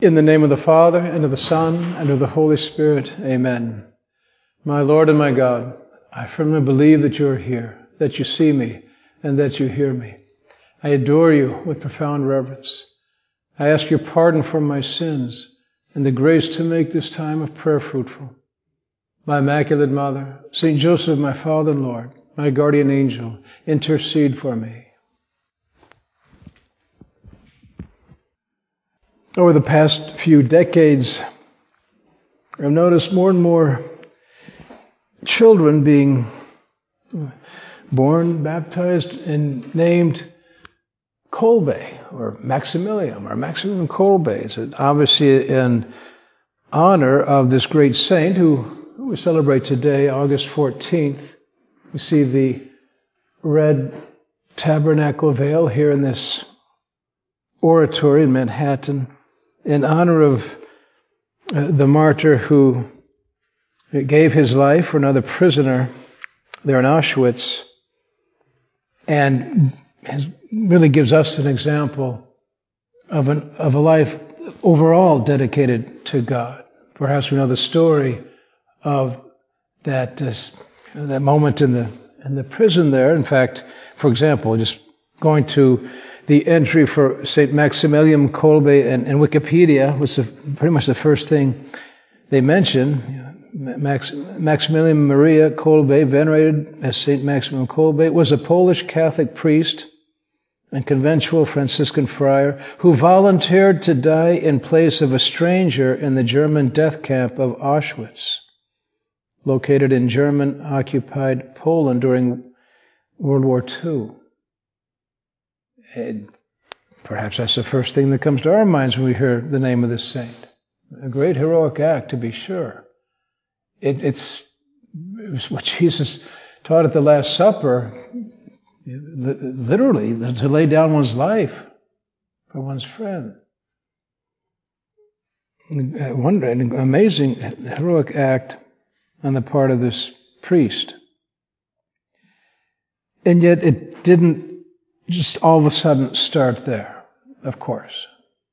In the name of the Father, and of the Son, and of the Holy Spirit, amen. My Lord and my God, I firmly believe that you are here, that you see me, and that you hear me. I adore you with profound reverence. I ask your pardon for my sins and the grace to make this time of prayer fruitful. My Immaculate Mother, Saint Joseph, my Father and Lord, my guardian angel, intercede for me. Over the past few decades, I've noticed more and more children being born, baptized, and named Kolbe, or Maximilian Kolbe. It's obviously in honor of this great saint who we celebrate today, August 14th. We see the red tabernacle veil here in this oratory in Manhattan, in honor of the martyr who gave his life for another prisoner there in Auschwitz, and really gives us an example of a life overall dedicated to God. Perhaps we know the story of that moment in the prison there. In fact, for example, just going to the entry for St. Maximilian Kolbe in Wikipedia was pretty much the first thing they mention. Maximilian Maria Kolbe, venerated as St. Maximilian Kolbe, was a Polish Catholic priest and conventual Franciscan friar who volunteered to die in place of a stranger in the German death camp of Auschwitz, located in German-occupied Poland during World War II. And perhaps that's the first thing that comes to our minds when we hear the name of this saint. A great heroic act, to be sure. It's what Jesus taught at the Last Supper, literally, to lay down one's life for one's friend. An amazing heroic act on the part of this priest. And yet it didn't just all of a sudden start there, of course.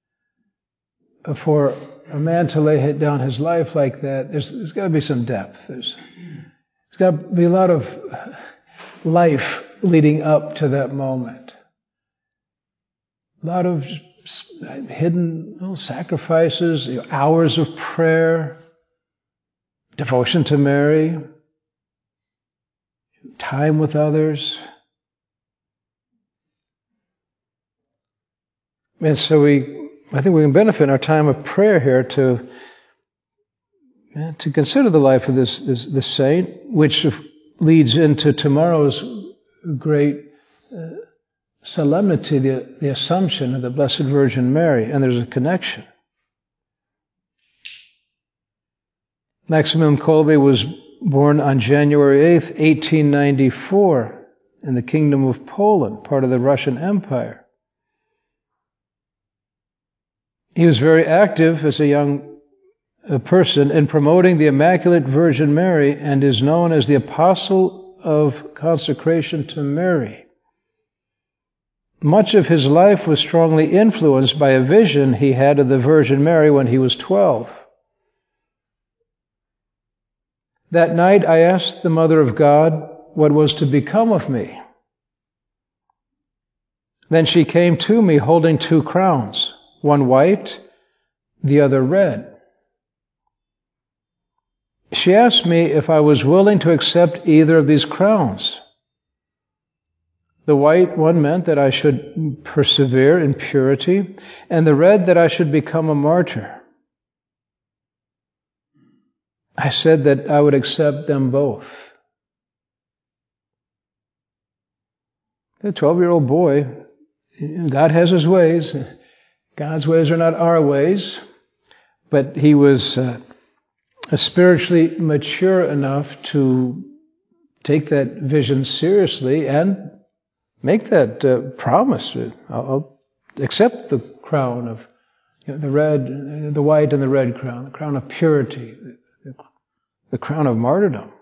For a man to lay down his life like that, there's got to be some depth. There's got to be a lot of life leading up to that moment. A lot of hidden sacrifices, hours of prayer, devotion to Mary, time with others. And so I think we can benefit in our time of prayer here to consider the life of this saint, which leads into tomorrow's great solemnity, the Assumption of the Blessed Virgin Mary, and there's a connection. Maximilian Kolbe was born on January 8th, 1894, in the Kingdom of Poland, part of the Russian Empire. He was very active as a young person in promoting the Immaculate Virgin Mary and is known as the Apostle of Consecration to Mary. Much of his life was strongly influenced by a vision he had of the Virgin Mary when he was 12. That night I asked the Mother of God what was to become of me. Then she came to me holding 2 crowns. One white, the other red. She asked me if I was willing to accept either of these crowns. The white one meant that I should persevere in purity, and the red that I should become a martyr. I said that I would accept them both. The 12-year-old boy, God has his ways. God's ways are not our ways, but he was spiritually mature enough to take that vision seriously and make that promise. I'll accept the crown of the white and the red crown, the crown of purity, the crown of martyrdom.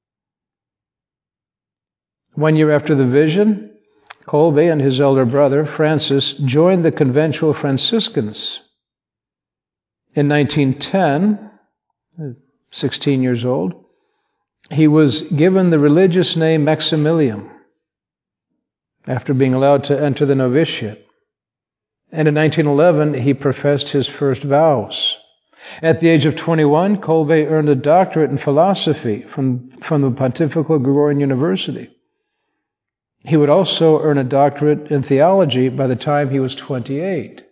1 year after the vision, Kolbe and his elder brother, Francis, joined the conventual Franciscans. In 1910, 16 years old, he was given the religious name Maximilian after being allowed to enter the novitiate. And in 1911, he professed his first vows. At the age of 21, Kolbe earned a doctorate in philosophy from the Pontifical Gregorian University. He would also earn a doctorate in theology by the time he was 28.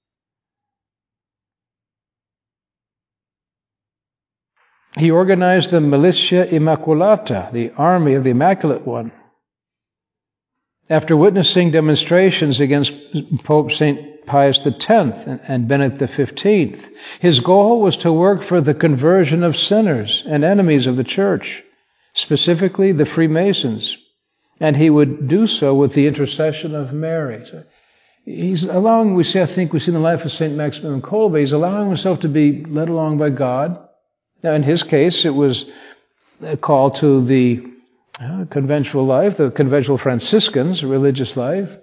He organized the Militia Immaculata, the Army of the Immaculate One. After witnessing demonstrations against Pope St. Pius X and Benedict XV, his goal was to work for the conversion of sinners and enemies of the Church, specifically the Freemasons, and he would do so with the intercession of Mary. So he's allowing, we see in the life of St. Maximilian Kolbe, he's allowing himself to be led along by God. Now, in his case, it was a call to the conventual life, the conventual Franciscans, religious life.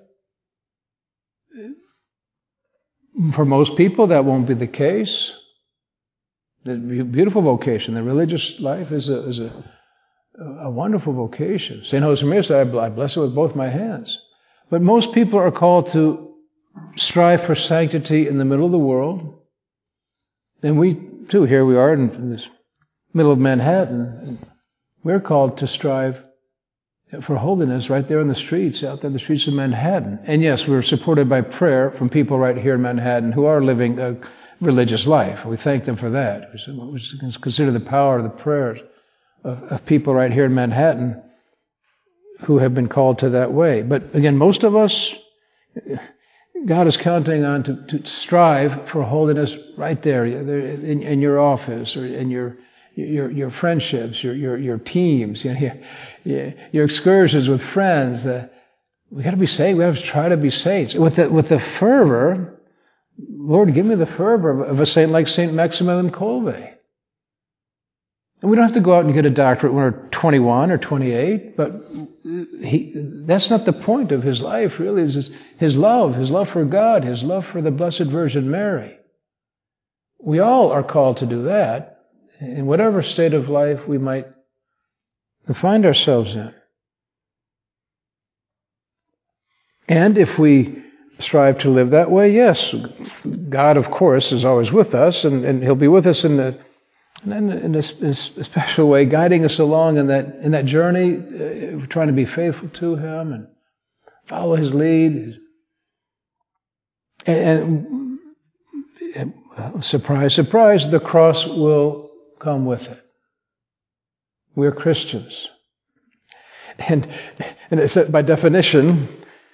For most people, that won't be the case. The beautiful vocation, the religious life, is a wonderful vocation. St. Josemaria said, I bless it with both my hands. But most people are called to strive for sanctity in the middle of the world. And we, too, here we are in this middle of Manhattan, and we're called to strive for holiness right there in the streets, out there in the streets of Manhattan. And yes, we're supported by prayer from people right here in Manhattan who are living a religious life. We thank them for that. We consider the power of the prayers of people right here in Manhattan who have been called to that way. But again, most of us, God is counting on to strive for holiness right there in your office or in your friendships, your teams, your excursions with friends. We got to be saints. We have to try to be saints with the fervor. Lord, give me the fervor of a saint like Saint Maximilian Kolbe. And we don't have to go out and get a doctorate when we're 21 or 28, but that's not the point of his life, really. Is his love for God, his love for the Blessed Virgin Mary. We all are called to do that in whatever state of life we might find ourselves in. And if we strive to live that way, yes, God, of course, is always with us, and he'll be with us in a special way, guiding us along in that journey, trying to be faithful to him and follow his lead. And surprise, surprise, the cross will come with it. We're Christians. And it's by definition,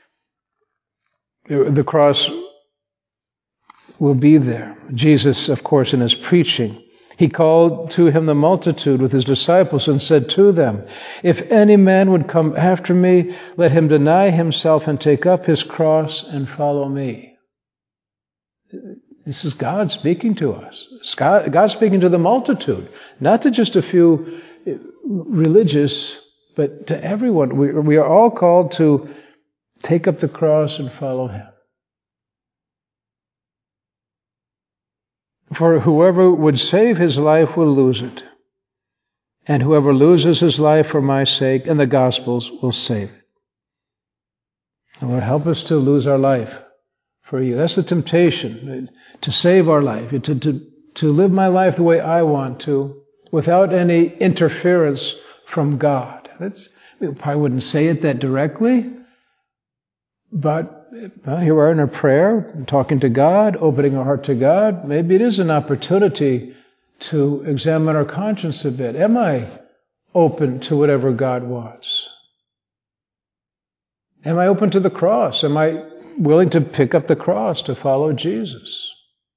the cross will be there. Jesus, of course, in his preaching, he called to him the multitude with his disciples and said to them, "If any man would come after me, let him deny himself and take up his cross and follow me." This is God speaking to us. God speaking to the multitude, not to just a few religious, but to everyone. We are all called to take up the cross and follow him. For whoever would save his life will lose it, and whoever loses his life for my sake and the gospel's will save it. And Lord, help us to lose our life for you. That's the temptation, to save our life, to live my life the way I want to, without any interference from God. We probably wouldn't say it that directly, but here we are in our prayer, talking to God, opening our heart to God. Maybe it is an opportunity to examine our conscience a bit. Am I open to whatever God wants? Am I open to the cross? Am I willing to pick up the cross to follow Jesus?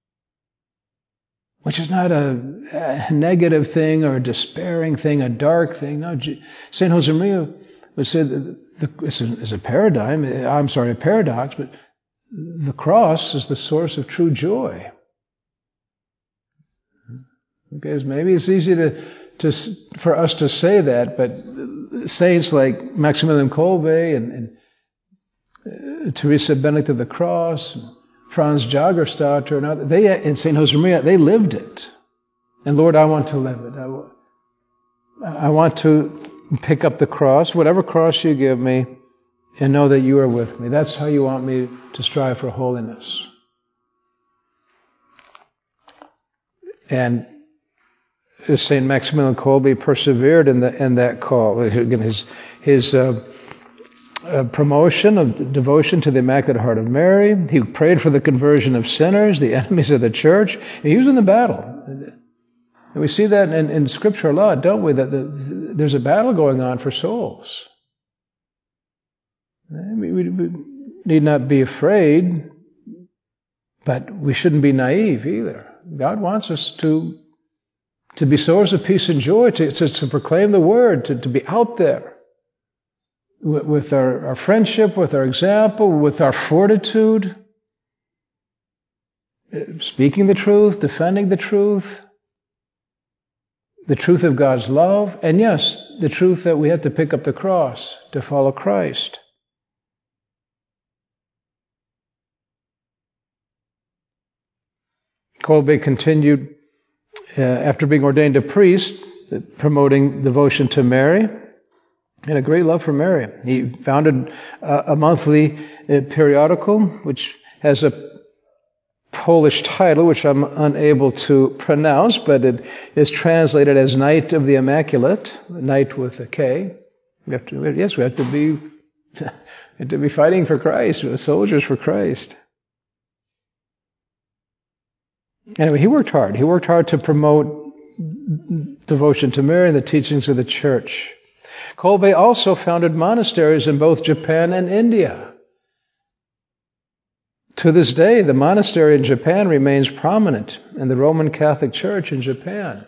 Which is not a negative thing or a despairing thing, a dark thing. No, St. Josemaria would say that this is a paradox, but the cross is the source of true joy. Because maybe it's easy for us to say that, but saints like Maximilian Kolbe and Teresa Benedict of the Cross, Franz Jagerstadt or another, they in St. Josemaria, they lived it. And Lord, I want to live it. I want to pick up the cross, whatever cross you give me, and know that you are with me. That's how you want me to strive for holiness. And St. Maximilian Kolbe persevered in that call. Again, his promotion of devotion to the Immaculate Heart of Mary. He prayed for the conversion of sinners, the enemies of the church. He was in the battle. And we see that in Scripture a lot, don't we? That there's a battle going on for souls. We need not be afraid, but we shouldn't be naive either. God wants us to be sowers of peace and joy, to proclaim the word, to be out there with our friendship, with our example, with our fortitude, speaking the truth, defending the truth of God's love, and yes, the truth that we have to pick up the cross to follow Christ. Kolbe continued, after being ordained a priest, promoting devotion to Mary and a great love for Mary. He founded a monthly periodical, which has a Polish title, which I'm unable to pronounce, but it is translated as Night of the Immaculate, Night with a K. We have to be fighting for Christ, we're soldiers for Christ. Anyway, he worked hard. He worked hard to promote devotion to Mary and the teachings of the Church. Kolbe also founded monasteries in both Japan and India. To this day, the monastery in Japan remains prominent in the Roman Catholic Church in Japan.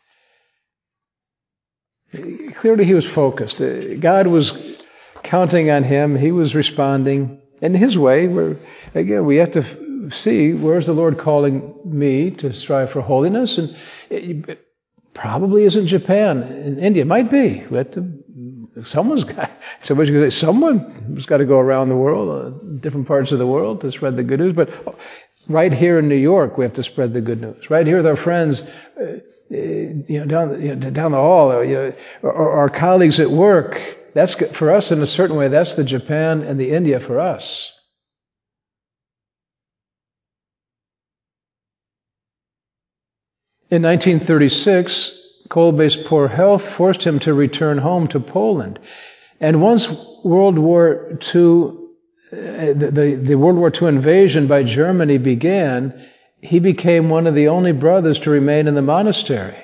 Clearly he was focused. God was counting on him. He was responding in his way. We have to see, where's the Lord calling me to strive for holiness? And it probably isn't Japan. In India, it might be. Someone's got to go around the world, different parts of the world, to spread the good news. But right here in New York, we have to spread the good news. Right here with our friends, down the hall, or our colleagues at work. That's for us in a certain way. That's the Japan and the India for us. In 1936, Kolbe's poor health forced him to return home to Poland. And once World War II, the World War II invasion by Germany began, he became one of the only brothers to remain in the monastery.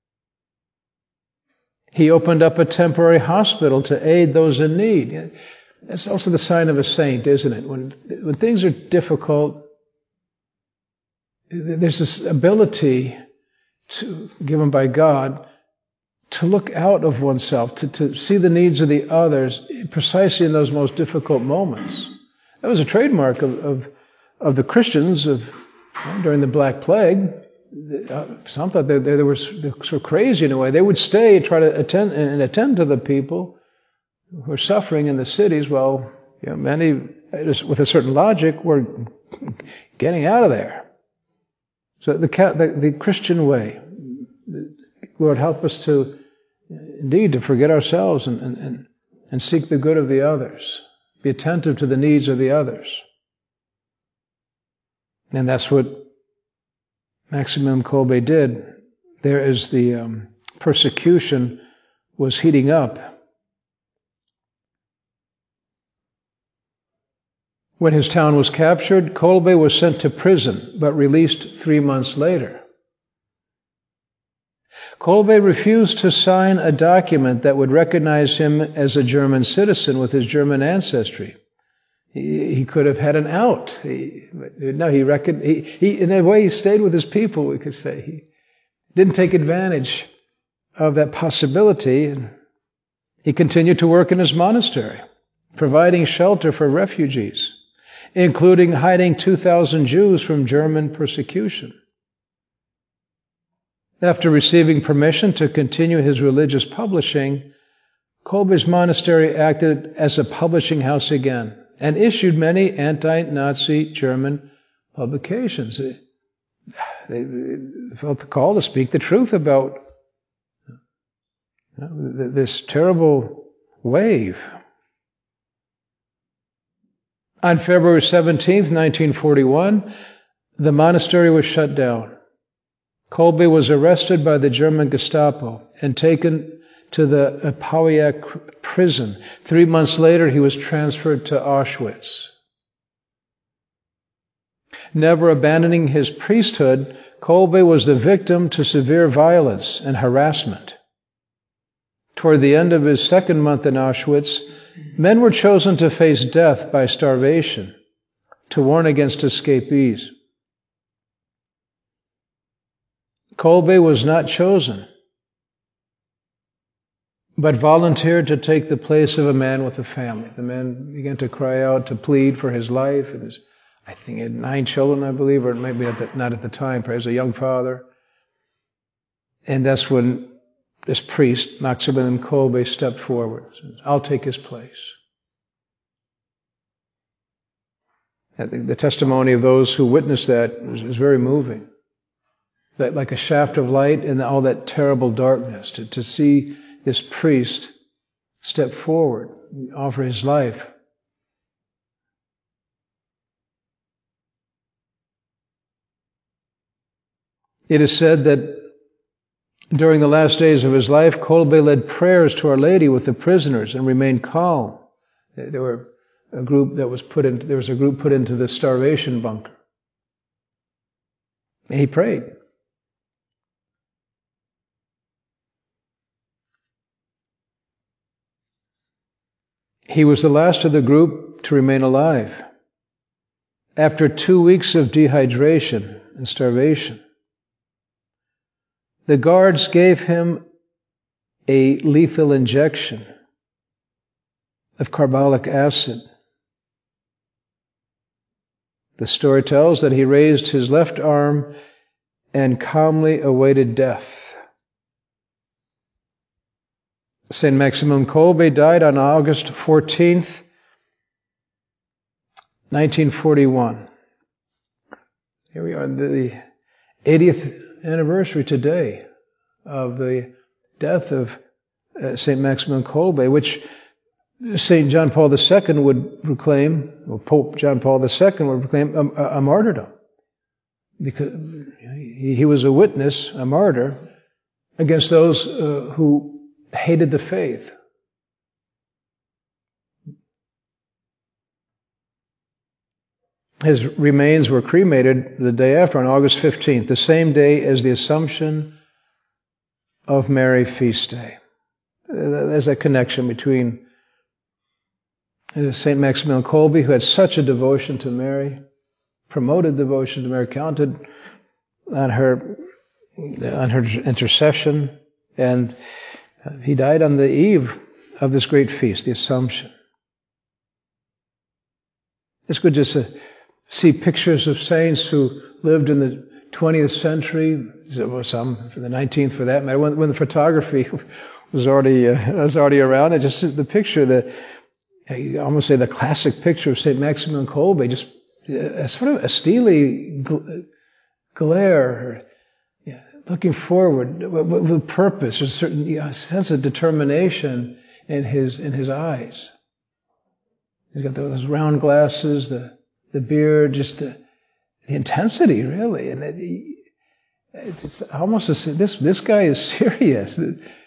He opened up a temporary hospital to aid those in need. That's also the sign of a saint, isn't it? When things are difficult, there's this ability given by God to look out of oneself, to see the needs of the others precisely in those most difficult moments. That was a trademark of the Christians during the Black Plague. Some thought they were sort of crazy in a way. They would stay and try to attend to the people who were suffering in the cities, while many, with a certain logic, were getting out of there. So the Christian way, Lord, help us to forget ourselves and seek the good of the others. Be attentive to the needs of the others. And that's what Maximilian Kolbe did. There as the persecution was heating up. When his town was captured, Kolbe was sent to prison, but released 3 months later. Kolbe refused to sign a document that would recognize him as a German citizen with his German ancestry. He could have had an out. In a way, he stayed with his people, we could say. He didn't take advantage of that possibility. He continued to work in his monastery, providing shelter for refugees, including hiding 2,000 Jews from German persecution. After receiving permission to continue his religious publishing, Kolbe's monastery acted as a publishing house again and issued many anti-Nazi German publications. They felt the call to speak the truth about this terrible wave. On February 17th, 1941, the monastery was shut down. Kolbe was arrested by the German Gestapo and taken to the Pauillac prison. 3 months later, he was transferred to Auschwitz. Never abandoning his priesthood, Kolbe was the victim to severe violence and harassment. Toward the end of his second month in Auschwitz, men were chosen to face death by starvation, to warn against escapees. Kolbe was not chosen, but volunteered to take the place of a man with a family. The man began to cry out, to plead for his life. I think he had 9 children, I believe, or maybe not at the time, perhaps a young father. And that's when this priest, Maximilian Kolbe, stepped forward and said, I'll take his place. The testimony of those who witnessed that is very moving. That like a shaft of light in all that terrible darkness, to see this priest step forward and offer his life. It is said that during the last days of his life, Kolbe led prayers to Our Lady with the prisoners and remained calm. There was a group put into the starvation bunker. And he prayed. He was the last of the group to remain alive. After 2 weeks of dehydration and starvation, the guards gave him a lethal injection of carbolic acid. The story tells that he raised his left arm and calmly awaited death. St. Maximilian Kolbe died on August 14th, 1941. Here we are, the 80th anniversary today of the death of St. Maximilian Kolbe, which St. John Paul II would proclaim, or Pope John Paul II would proclaim a martyrdom. Because he was a witness, a martyr, against those who hated the faith. His remains were cremated the day after, on August 15th, the same day as the Assumption of Mary feast day. There's a connection between St. Maximilian Kolbe, who had such a devotion to Mary, promoted devotion to Mary, counted on her intercession, and he died on the eve of this great feast, the Assumption. It's good just to see pictures of saints who lived in the 20th century, some for the 19th for that matter, when the photography was already around. It just the picture, you almost say the classic picture of St. Maximilian Kolbe, just sort of a steely glare, looking forward with purpose, a certain sense of determination in his eyes. He's got those round glasses, the beard, just the intensity, really, and it's almost this guy is serious.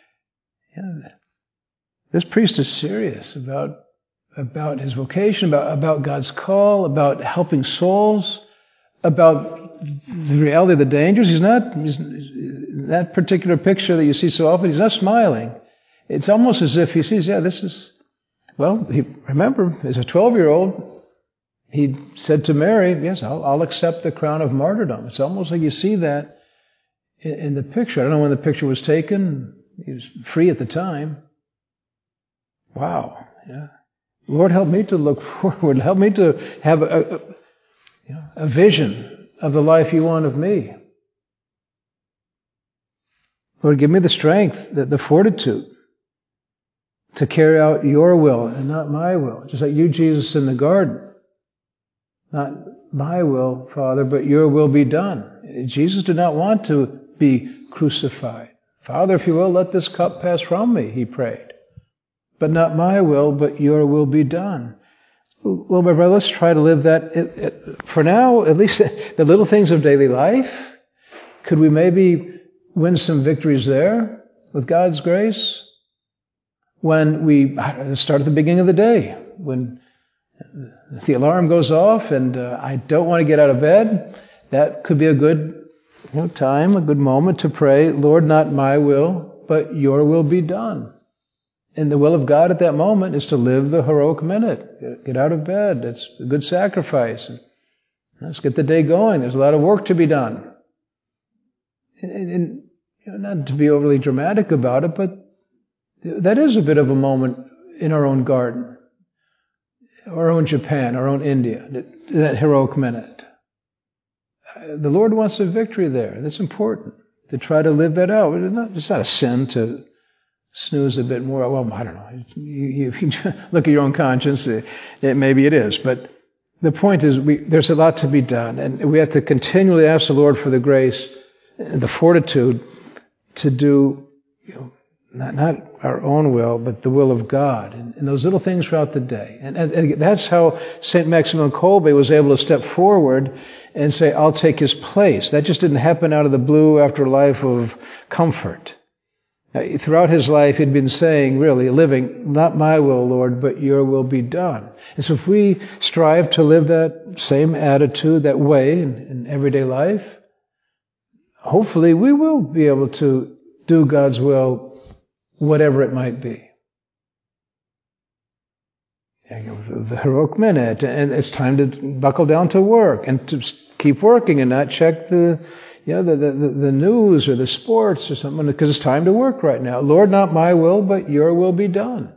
This priest is serious about his vocation, about God's call, about helping souls, about the reality of the dangers. He's that particular picture that you see so often, he's not smiling. It's almost as if he sees, this is, remember, as a 12-year-old, he said to Mary, yes, I'll accept the crown of martyrdom. It's almost like you see that in the picture. I don't know when the picture was taken. He was free at the time. Wow. Yeah. Lord, help me to look forward. Help me to have a vision of the life you want of me. Lord, give me the strength, the fortitude to carry out your will and not my will. Just like you, Jesus, in the garden. Not my will, Father, but your will be done. Jesus did not want to be crucified. Father, if you will, let this cup pass from me, he prayed. But not my will, but your will be done. Well, my brother, let's try to live that. For now, at least the little things of daily life. Could we maybe win some victories there with God's grace? When we start at the beginning of the day, when the alarm goes off and I don't want to get out of bed, that could be a good time, a good moment to pray, Lord, not my will, but your will be done. And the will of God at that moment is to live the heroic minute. Get out of bed. It's a good sacrifice. Let's get the day going. There's a lot of work to be done. And not to be overly dramatic about it, but that is a bit of a moment in our own garden, our own Japan, our own India, that heroic minute. The Lord wants a victory there. That's important to try to live that out. It's not a sin to snooze a bit more. Well, I don't know. You look at your own conscience. Maybe it is. But the point is, there's a lot to be done. And we have to continually ask the Lord for the grace and the fortitude to do, not our own will, but the will of God. And those little things throughout the day. And that's how St. Maximilian Kolbe was able to step forward and say, I'll take his place. That just didn't happen out of the blue after a life of comfort. Throughout his life, he'd been saying, really, living, not my will, Lord, but your will be done. And so if we strive to live that same attitude, that way in everyday life, hopefully we will be able to do God's will, whatever it might be. The heroic minute, and it's time to buckle down to work and to keep working and not check the news or the sports or something, because it's time to work right now. Lord, not my will, but your will be done.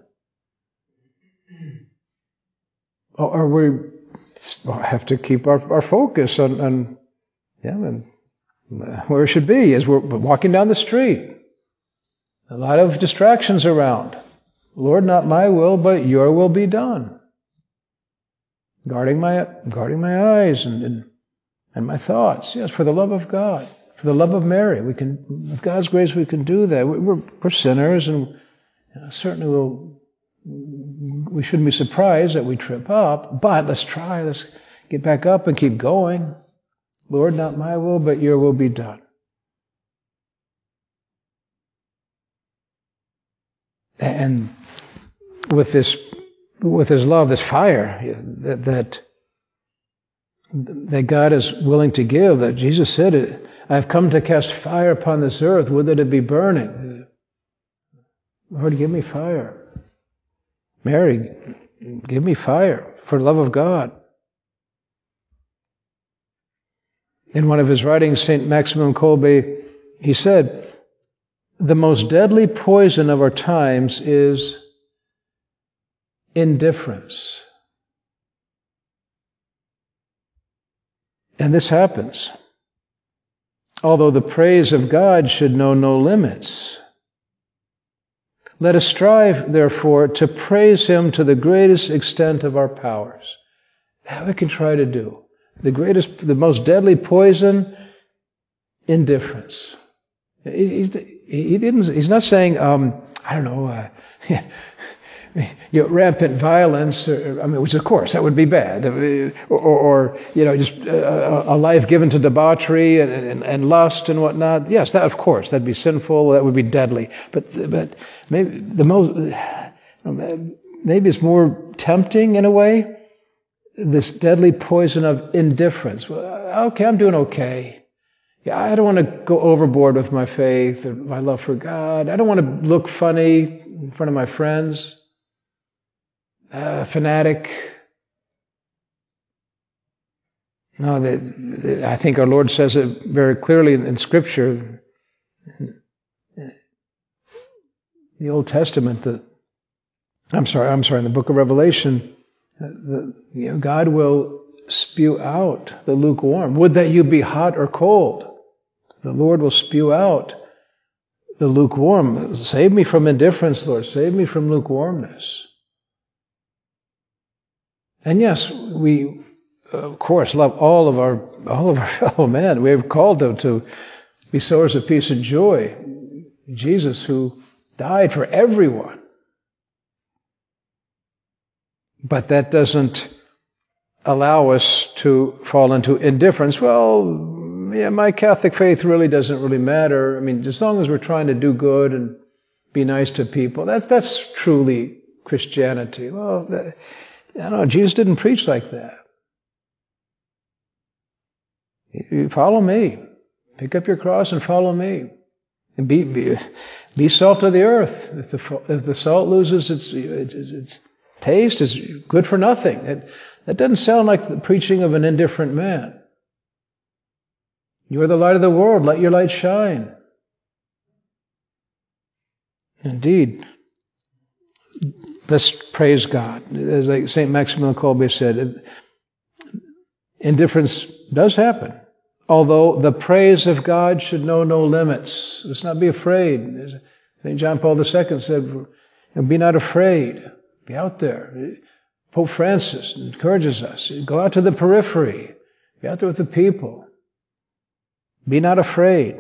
Or we have to keep our focus on where it should be as we're walking down the street. A lot of distractions around. Lord, not my will, but your will be done. Guarding my eyes and my thoughts. Yes, for the love of God, for the love of Mary. We can, with God's grace, we can do that. We're sinners, and certainly we shouldn't be surprised that we trip up. But let's try. Let's get back up and keep going. Lord, not my will, but your will be done. And with his love, this fire that God is willing to give, that Jesus said, I have come to cast fire upon this earth, would that it be burning. Lord, give me fire. Mary, give me fire for the love of God. In one of his writings, St. Maximilian Kolbe, he said, the most deadly poison of our times is indifference. And this happens. Although the praise of God should know no limits. Let us strive, therefore, to praise Him to the greatest extent of our powers. That we can try to do. The most deadly poison, indifference. He's not saying, rampant violence, which of course that would be bad, or just a life given to debauchery and lust and whatnot. Yes, that of course that'd be sinful. That would be deadly. But maybe maybe it's more tempting in a way. This deadly poison of indifference. Well, okay, I'm doing okay. Yeah, I don't want to go overboard with my faith or my love for God. I don't want to look funny in front of my friends. Fanatic. No, I think our Lord says it very clearly in Scripture. The Old Testament, in the book of Revelation, God will spew out the lukewarm. Would that you be hot or cold. The Lord will spew out the lukewarm. Save me from indifference, Lord. Save me from lukewarmness. And yes, we of course, love all of our fellow men. We are called to be sowers of peace and joy. Jesus, who died for everyone. But that doesn't allow us to fall into indifference. Well, yeah, my Catholic faith really doesn't really matter. I mean, as long as we're trying to do good and be nice to people, that's truly Christianity. Well, I don't know, Jesus didn't preach like that. You follow me. Pick up your cross and follow me. And be salt of the earth. If the salt loses its taste, it's good for nothing. That doesn't sound like the preaching of an indifferent man. You are the light of the world. Let your light shine. Indeed. Let's praise God. As like St. Maximilian Kolbe said, indifference does happen. Although the praise of God should know no limits. Let's not be afraid. As St. John Paul II said, be not afraid. Be out there. Pope Francis encourages us. Go out to the periphery. Be out there with the people. Be not afraid.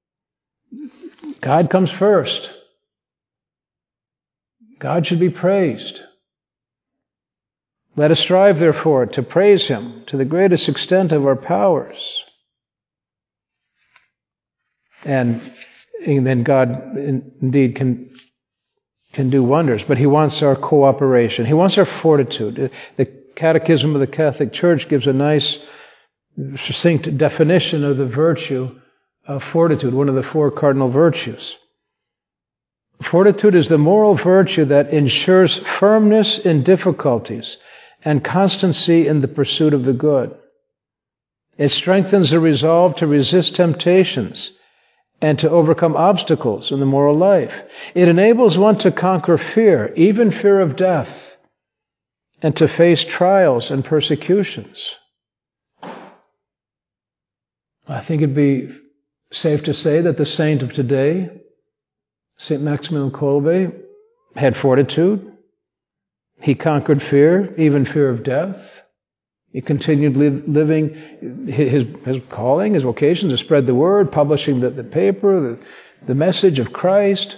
God comes first. God should be praised. Let us strive, therefore, to praise Him to the greatest extent of our powers. And then God indeed can do wonders, but He wants our cooperation. He wants our fortitude. The Catechism of the Catholic Church gives a nice, succinct definition of the virtue of fortitude, one of the 4 cardinal virtues. Fortitude is the moral virtue that ensures firmness in difficulties and constancy in the pursuit of the good. It strengthens the resolve to resist temptations and to overcome obstacles in the moral life. It enables one to conquer fear, even fear of death, and to face trials and persecutions. I think it'd be safe to say that the saint of today, St. Maximilian Kolbe, had fortitude. He conquered fear, even fear of death. He continued living his calling, his vocation to spread the word, publishing the paper, the message of Christ.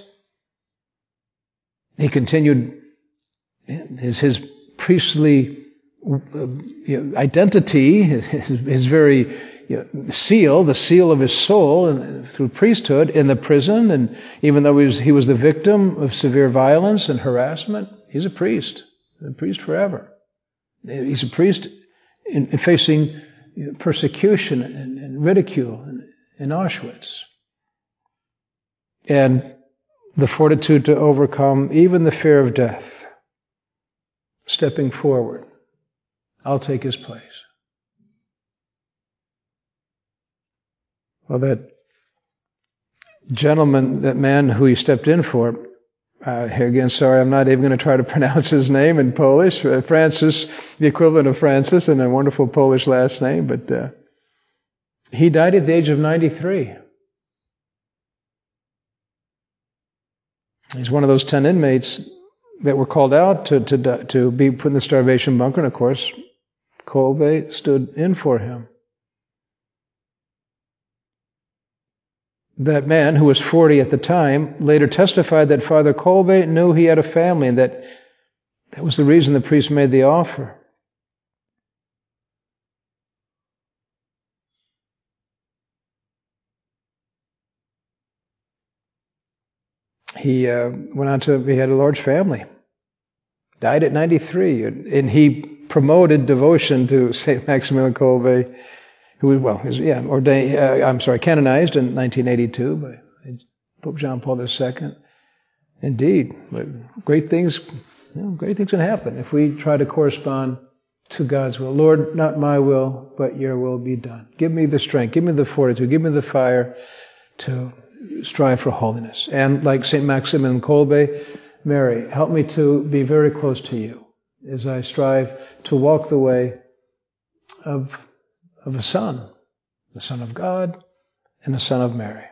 He continued his priestly identity, his very seal, the seal of his soul, and through priesthood in the prison. And even though he was the victim of severe violence and harassment, he's a priest forever. He's a priest in facing persecution and ridicule in Auschwitz. And the fortitude to overcome even the fear of death, stepping forward. I'll take his place. Well, that gentleman, that man who he stepped in for, here again, sorry, I'm not even going to try to pronounce his name in Polish. Francis, the equivalent of Francis, and a wonderful Polish last name, but he died at the age of 93. He's one of those 10 inmates that were called out to be put in the starvation bunker, and of course, Kolbe stood in for him. That man, who was 40 at the time, later testified that Father Kolbe knew he had a family, and that was the reason the priest made the offer. He he had a large family. Died at 93, and he promoted devotion to St. Maximilian Kolbe, who was, canonized in 1982 by Pope John Paul II. Indeed, great things can happen if we try to correspond to God's will. Lord, not my will, but your will be done. Give me the strength, give me the fortitude, give me the fire to strive for holiness. And like St. Maximilian Kolbe, Mary, help me to be very close to you as I strive to walk the way of a son, the Son of God and the Son of Mary.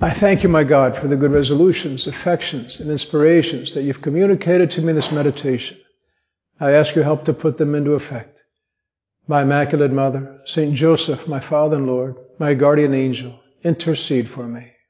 I thank you, my God, for the good resolutions, affections, and inspirations that you've communicated to me in this meditation. I ask your help to put them into effect. My Immaculate Mother, Saint Joseph, my Father and Lord, my guardian angel, intercede for me.